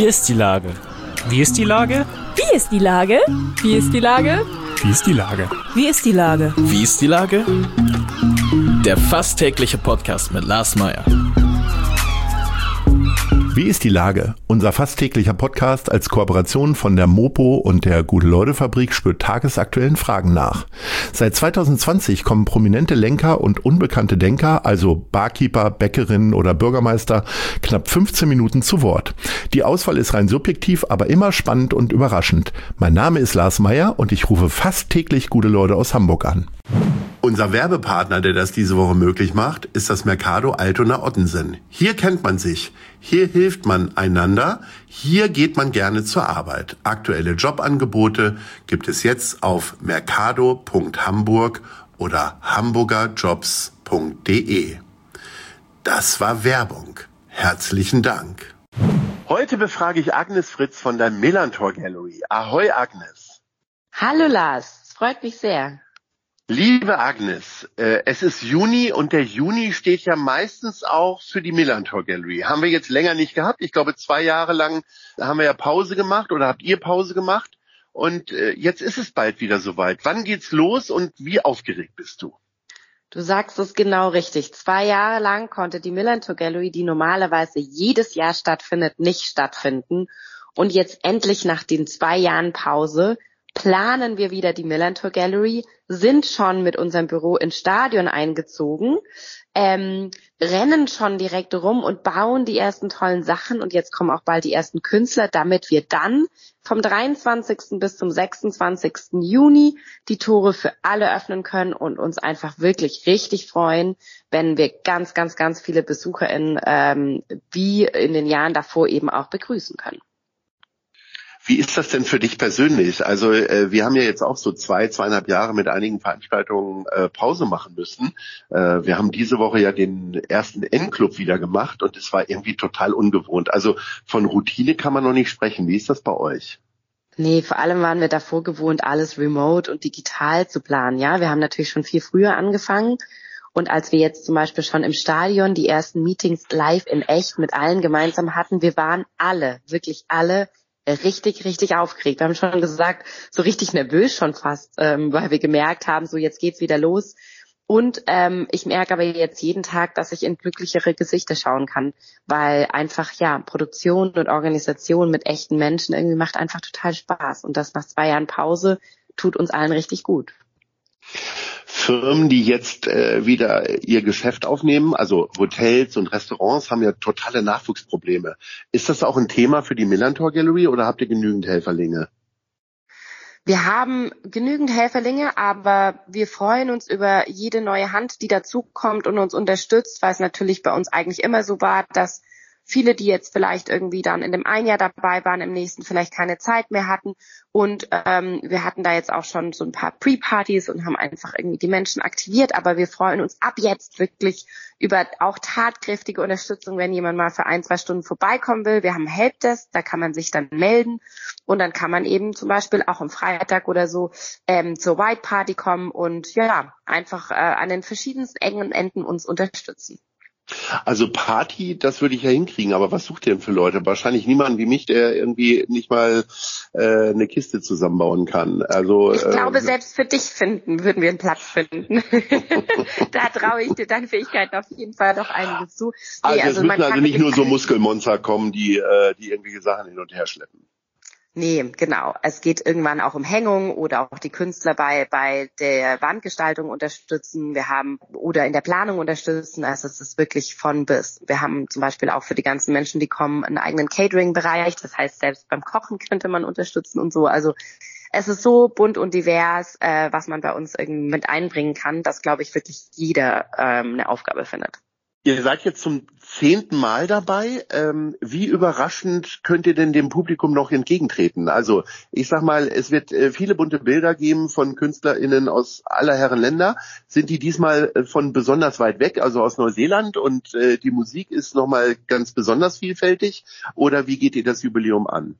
ist die Lage? Wie ist die Lage? Wie ist die Lage? Wie ist die Lage? Wie ist die Lage? Wie ist die Lage? Wie ist die Lage? Der fast tägliche Podcast mit Lars Meyer. Wie ist die Lage? Unser fast täglicher Podcast als Kooperation von der Mopo und der Gute-Leute-Fabrik spürt tagesaktuellen Fragen nach. Seit 2020 kommen prominente Lenker und unbekannte Denker, also Barkeeper, Bäckerinnen oder Bürgermeister, knapp 15 Minuten zu Wort. Die Auswahl ist rein subjektiv, aber immer spannend und überraschend. Mein Name ist Lars Meyer und ich rufe fast täglich gute Leute aus Hamburg an. Unser Werbepartner, der das diese Woche möglich macht, ist das Mercado Altona-Ottensen. Hier kennt man sich, hier hilft man einander, hier geht man gerne zur Arbeit. Aktuelle Jobangebote gibt es jetzt auf mercado.hamburg oder hamburgerjobs.de. Das war Werbung. Herzlichen Dank. Heute befrage ich Agnes Fritz von der Millantor Gallery. Ahoi, Agnes. Hallo Lars, es freut mich sehr. Liebe Agnes, es ist Juni und der Juni steht ja meistens auch für die Millantor Gallery. Haben wir jetzt länger nicht gehabt. Ich glaube, 2 Jahre lang haben wir ja Pause gemacht oder habt ihr Pause gemacht. Und jetzt ist es bald wieder soweit. Wann geht's los und wie aufgeregt bist du? Du sagst es genau richtig. 2 Jahre lang konnte die Millantor Gallery, die normalerweise jedes Jahr stattfindet, nicht stattfinden. Und jetzt endlich nach den 2 Jahren Pause planen wir wieder die Millantor Gallery, sind schon mit unserem Büro ins Stadion eingezogen, rennen schon direkt rum und bauen die ersten tollen Sachen und jetzt kommen auch bald die ersten Künstler, damit wir dann vom 23. bis zum 26. Juni die Tore für alle öffnen können und uns einfach wirklich richtig freuen, wenn wir ganz, ganz, ganz viele BesucherInnen wie in den Jahren davor eben auch begrüßen können. Wie ist das denn für dich persönlich? Also wir haben ja jetzt auch so 2,5 Jahre mit einigen Veranstaltungen Pause machen müssen. Wir haben diese Woche ja den ersten N-Club wieder gemacht und es war irgendwie total ungewohnt. Also von Routine kann man noch nicht sprechen. Wie ist das bei euch? Nee, vor allem waren wir davor gewohnt, alles remote und digital zu planen. Ja, wir haben natürlich schon viel früher angefangen. Und als wir jetzt zum Beispiel schon im Stadion die ersten Meetings live in echt mit allen gemeinsam hatten, wir waren alle, wirklich alle, richtig, richtig aufgeregt. Wir haben schon gesagt, so richtig nervös schon fast, weil wir gemerkt haben, so jetzt geht's wieder los. Und ich merke aber jetzt jeden Tag, dass ich in glücklichere Gesichter schauen kann, weil einfach, ja, Produktion und Organisation mit echten Menschen irgendwie macht einfach total Spaß. Und das nach 2 Jahren Pause tut uns allen richtig gut. Firmen, die jetzt wieder ihr Geschäft aufnehmen, also Hotels und Restaurants, haben ja totale Nachwuchsprobleme. Ist das auch ein Thema für die Millantor Gallery oder habt ihr genügend Helferlinge? Wir haben genügend Helferlinge, aber wir freuen uns über jede neue Hand, die dazukommt und uns unterstützt, weil es natürlich bei uns eigentlich immer so war, dass viele, die jetzt vielleicht irgendwie dann in dem einen Jahr dabei waren, im nächsten vielleicht keine Zeit mehr hatten. Und wir hatten da jetzt auch schon so ein paar Pre-Partys und haben einfach irgendwie die Menschen aktiviert. Aber wir freuen uns ab jetzt wirklich über auch tatkräftige Unterstützung, wenn jemand mal für 1-2 Stunden vorbeikommen will. Wir haben Helpdesk, da kann man sich dann melden. Und dann kann man eben zum Beispiel auch am Freitag oder so zur White Party kommen und ja, einfach an den verschiedensten Ecken und Enden uns unterstützen. Also Party, das würde ich ja hinkriegen, aber was sucht ihr denn für Leute? Wahrscheinlich niemanden wie mich, der irgendwie nicht mal eine Kiste zusammenbauen kann. Also ich glaube, selbst für dich würden wir einen Platz finden. Da traue ich dir deine Fähigkeiten auf jeden Fall noch einiges zu. Nee, also es müssen also nicht nur so Muskelmonster kommen, die irgendwelche Sachen hin und her schleppen. Nee, genau. Es geht irgendwann auch um Hängung oder auch die Künstler bei der Wandgestaltung unterstützen. Wir haben oder in der Planung unterstützen. Also es ist wirklich von bis. Wir haben zum Beispiel auch für die ganzen Menschen, die kommen, einen eigenen Catering-Bereich. Das heißt, selbst beim Kochen könnte man unterstützen und so. Also es ist so bunt und divers, was man bei uns irgendwie mit einbringen kann, dass, glaube ich, wirklich jeder eine Aufgabe findet. Ihr seid jetzt zum 10. Mal dabei. Wie überraschend könnt ihr denn dem Publikum noch entgegentreten? Also ich sag mal, es wird viele bunte Bilder geben von KünstlerInnen aus aller Herren Länder. Sind die diesmal von besonders weit weg, also aus Neuseeland und die Musik ist nochmal ganz besonders vielfältig? Oder wie geht ihr das Jubiläum an?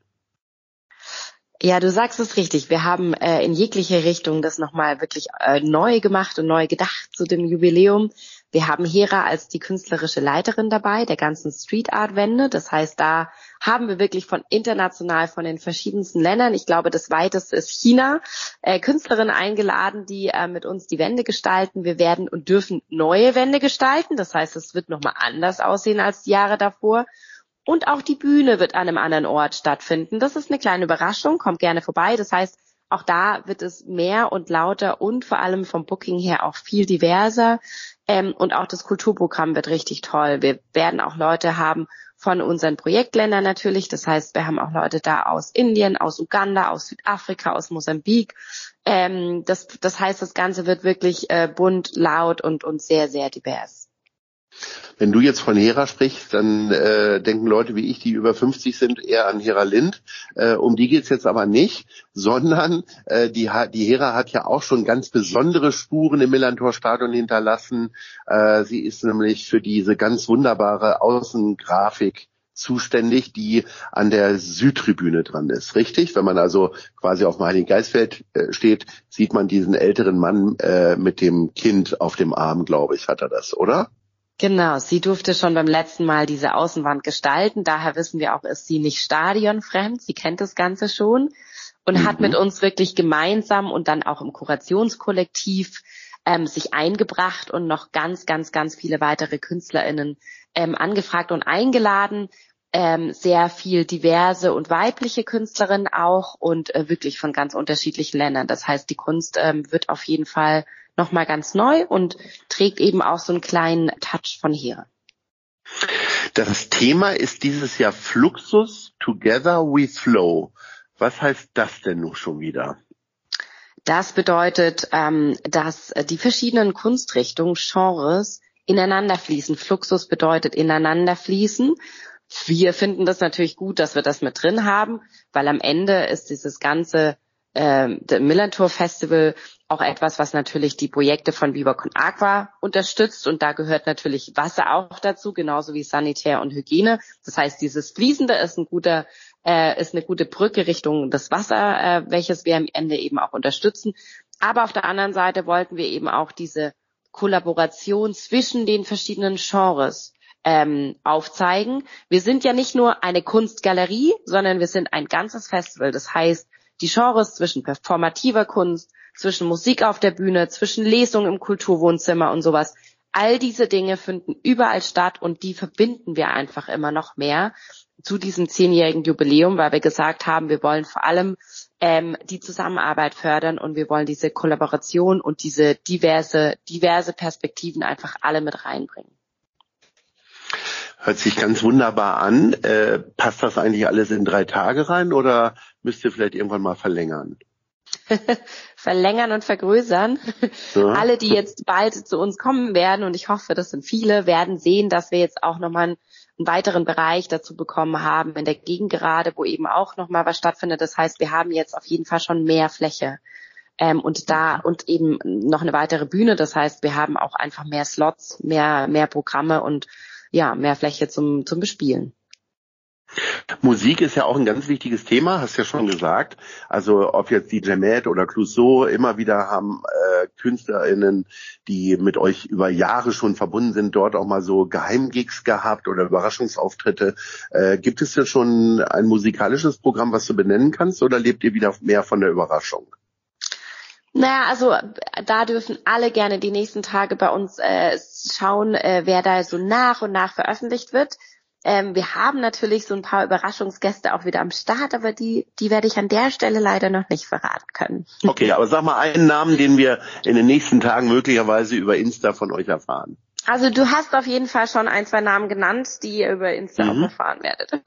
Ja, du sagst es richtig. Wir haben in jegliche Richtung das nochmal wirklich neu gemacht und neu gedacht zu dem Jubiläum. Wir haben Hera als die künstlerische Leiterin dabei, der ganzen Street Art Wände. Das heißt, da haben wir wirklich von international, von den verschiedensten Ländern, ich glaube, das weiteste ist China, Künstlerinnen eingeladen, die mit uns die Wände gestalten. Wir werden und dürfen neue Wände gestalten. Das heißt, es wird nochmal anders aussehen als die Jahre davor. Und auch die Bühne wird an einem anderen Ort stattfinden. Das ist eine kleine Überraschung, kommt gerne vorbei. Das heißt, auch da wird es mehr und lauter und vor allem vom Booking her auch viel diverser. Und auch das Kulturprogramm wird richtig toll. Wir werden auch Leute haben von unseren Projektländern natürlich. Das heißt, wir haben auch Leute da aus Indien, aus Uganda, aus Südafrika, aus Mosambik. Das heißt, das Ganze wird wirklich bunt, laut und sehr, sehr divers. Wenn du jetzt von Hera sprichst, dann denken Leute wie ich, die über 50 sind, eher an Hera Lind. Um die geht's jetzt aber nicht, sondern die Hera hat ja auch schon ganz besondere Spuren im Millerntor-Stadion hinterlassen. Sie ist nämlich für diese ganz wunderbare Außengrafik zuständig, die an der Südtribüne dran ist, richtig? Wenn man also quasi auf dem Heiligen Geistfeld steht, sieht man diesen älteren Mann mit dem Kind auf dem Arm, glaube ich, hat er das, oder? Genau, sie durfte schon beim letzten Mal diese Außenwand gestalten. Daher wissen wir auch, ist sie nicht stadionfremd. Sie kennt das Ganze schon und hat mit uns wirklich gemeinsam und dann auch im Kurationskollektiv sich eingebracht und noch ganz, ganz, ganz viele weitere KünstlerInnen angefragt und eingeladen. Sehr viel diverse und weibliche Künstlerinnen auch und wirklich von ganz unterschiedlichen Ländern. Das heißt, die Kunst wird auf jeden Fall nochmal ganz neu und trägt eben auch so einen kleinen Touch von Hera. Das Thema ist dieses Jahr Fluxus, Together We Flow. Was heißt das denn nun schon wieder? Das bedeutet, dass die verschiedenen Kunstrichtungen, Genres ineinander fließen. Fluxus bedeutet ineinander fließen. Wir finden das natürlich gut, dass wir das mit drin haben, weil am Ende ist dieses ganze Millerntor Festival auch etwas, was natürlich die Projekte von Viva Con Agua unterstützt und da gehört natürlich Wasser auch dazu, genauso wie Sanitär und Hygiene. Das heißt, dieses Fließende ist eine gute Brücke Richtung das Wasser, welches wir am Ende eben auch unterstützen. Aber auf der anderen Seite wollten wir eben auch diese Kollaboration zwischen den verschiedenen Genres aufzeigen. Wir sind ja nicht nur eine Kunstgalerie, sondern wir sind ein ganzes Festival. Das heißt, die Genres zwischen performativer Kunst, zwischen Musik auf der Bühne, zwischen Lesungen im Kulturwohnzimmer und sowas. All diese Dinge finden überall statt und die verbinden wir einfach immer noch mehr zu diesem 10-jährigen Jubiläum, weil wir gesagt haben, wir wollen vor allem die Zusammenarbeit fördern und wir wollen diese Kollaboration und diese diverse Perspektiven einfach alle mit reinbringen. Hört sich ganz wunderbar an. Passt das eigentlich alles in 3 Tage rein oder müsst ihr vielleicht irgendwann mal verlängern? Verlängern und vergrößern. Ja. Alle, die jetzt bald zu uns kommen werden, und ich hoffe, das sind viele, werden sehen, dass wir jetzt auch nochmal einen weiteren Bereich dazu bekommen haben in der Gegengerade, wo eben auch nochmal was stattfindet. Das heißt, wir haben jetzt auf jeden Fall schon mehr Fläche. Und eben noch eine weitere Bühne. Das heißt, wir haben auch einfach mehr Slots, mehr Programme und ja, mehr Fläche zum Bespielen. Musik ist ja auch ein ganz wichtiges Thema, hast ja schon gesagt. Also ob jetzt DJ Matt oder Clouseau, immer wieder haben KünstlerInnen, die mit euch über Jahre schon verbunden sind, dort auch mal so Geheimgigs gehabt oder Überraschungsauftritte. Gibt es ja schon ein musikalisches Programm, was du benennen kannst, oder lebt ihr wieder mehr von der Überraschung? Naja, also da dürfen alle gerne die nächsten Tage bei uns schauen, wer da so nach und nach veröffentlicht wird. Wir haben natürlich so ein paar Überraschungsgäste auch wieder am Start, aber die werde ich an der Stelle leider noch nicht verraten können. Okay, aber sag mal einen Namen, den wir in den nächsten Tagen möglicherweise über Insta von euch erfahren. Also du hast auf jeden Fall schon 1, 2 Namen genannt, die ihr über Insta auch erfahren werdet.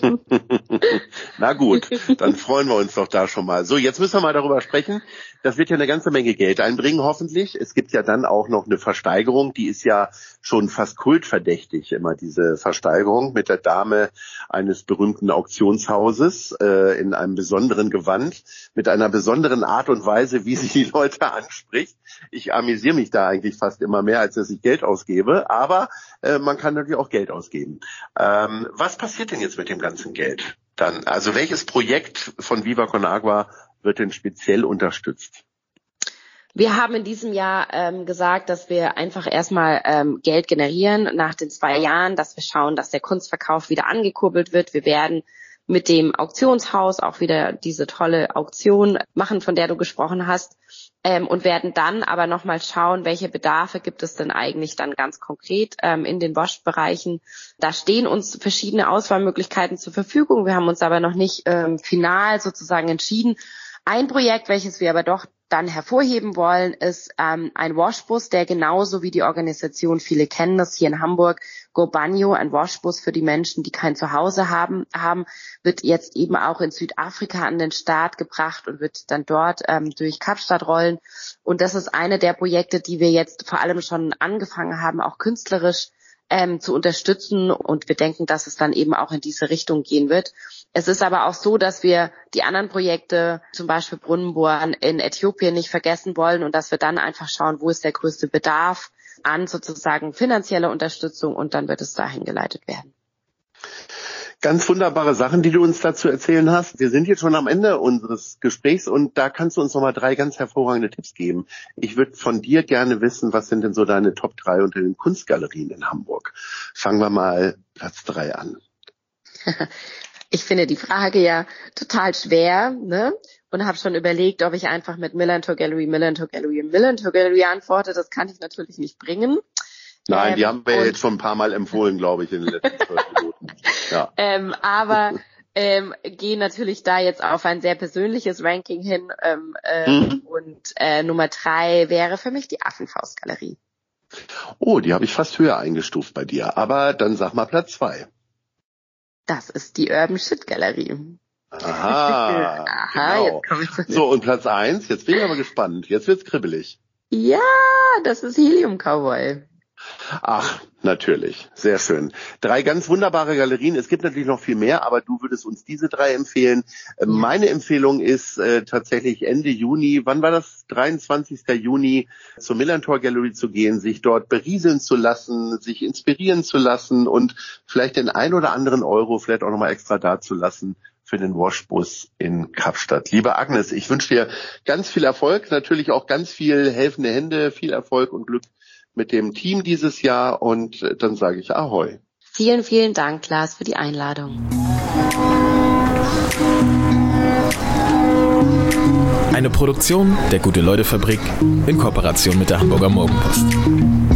Na gut, dann freuen wir uns doch da schon mal. So, jetzt müssen wir mal darüber sprechen. Das wird ja eine ganze Menge Geld einbringen, hoffentlich. Es gibt ja dann auch noch eine Versteigerung, die ist ja schon fast kultverdächtig, immer diese Versteigerung mit der Dame eines berühmten Auktionshauses in einem besonderen Gewand, mit einer besonderen Art und Weise, wie sie die Leute anspricht. Ich amüsiere mich da eigentlich fast immer mehr, als dass ich Geld ausgebe, aber man kann natürlich auch Geld ausgeben. Was passiert denn jetzt mit dem ganzen Geld dann? Also welches Projekt von Viva Con Agua wird denn speziell unterstützt? Wir haben in diesem Jahr gesagt, dass wir einfach erstmal Geld generieren nach den 2 Jahren, dass wir schauen, dass der Kunstverkauf wieder angekurbelt wird. Wir werden mit dem Auktionshaus auch wieder diese tolle Auktion machen, von der du gesprochen hast, und werden dann aber nochmal schauen, welche Bedarfe gibt es denn eigentlich dann ganz konkret in den WOSH-Bereichen. Da stehen uns verschiedene Auswahlmöglichkeiten zur Verfügung. Wir haben uns aber noch nicht final sozusagen entschieden. Ein Projekt, welches wir aber doch dann hervorheben wollen, ist ein Washbus, der genauso wie die Organisation, viele kennen das hier in Hamburg, Go Banjo, ein Washbus für die Menschen, die kein Zuhause haben, wird jetzt eben auch in Südafrika an den Start gebracht und wird dann dort durch Kapstadt rollen. Und das ist eine der Projekte, die wir jetzt vor allem schon angefangen haben, auch künstlerisch zu unterstützen. Und wir denken, dass es dann eben auch in diese Richtung gehen wird. Es ist aber auch so, dass wir die anderen Projekte, zum Beispiel Brunnenbohren in Äthiopien, nicht vergessen wollen und dass wir dann einfach schauen, wo ist der größte Bedarf an sozusagen finanzieller Unterstützung, und dann wird es dahin geleitet werden. Ganz wunderbare Sachen, die du uns dazu erzählen hast. Wir sind jetzt schon am Ende unseres Gesprächs und da kannst du uns nochmal 3 ganz hervorragende Tipps geben. Ich würde von dir gerne wissen, was sind denn so deine Top 3 unter den Kunstgalerien in Hamburg? Fangen wir mal Platz 3 an. Ich finde die Frage ja total schwer, ne? Und habe schon überlegt, ob ich einfach mit Millantor Gallery antworte. Das kann ich natürlich nicht bringen. Nein, die haben wir jetzt schon ein paar Mal empfohlen, glaube ich, in den letzten 12 Minuten. Ja. Aber gehe natürlich da jetzt auf ein sehr persönliches Ranking hin. Und Nummer 3 wäre für mich die Affenfaustgalerie. Oh, die habe ich fast höher eingestuft bei dir. Aber dann sag mal Platz 2. Das ist die Urban Shit Galerie. Aha, genau. Jetzt komme ich zu So, und Platz 1, jetzt bin ich aber gespannt. Jetzt wird's kribbelig. Ja, das ist Helium Cowboy. Ach, natürlich. Sehr schön. 3 ganz wunderbare Galerien. Es gibt natürlich noch viel mehr, aber du würdest uns diese 3 empfehlen. Meine Empfehlung ist tatsächlich Ende Juni, wann war das? 23. Juni, zur Millantor Gallery zu gehen, sich dort berieseln zu lassen, sich inspirieren zu lassen und vielleicht den ein oder anderen Euro vielleicht auch nochmal extra da zu lassen für den Washbus in Kapstadt. Liebe Agnes, ich wünsche dir ganz viel Erfolg, natürlich auch ganz viel helfende Hände, viel Erfolg und Glück mit dem Team dieses Jahr, und dann sage ich Ahoi. Vielen, vielen Dank, Klaas, für die Einladung. Eine Produktion der Gute-Leute-Fabrik in Kooperation mit der Hamburger Morgenpost.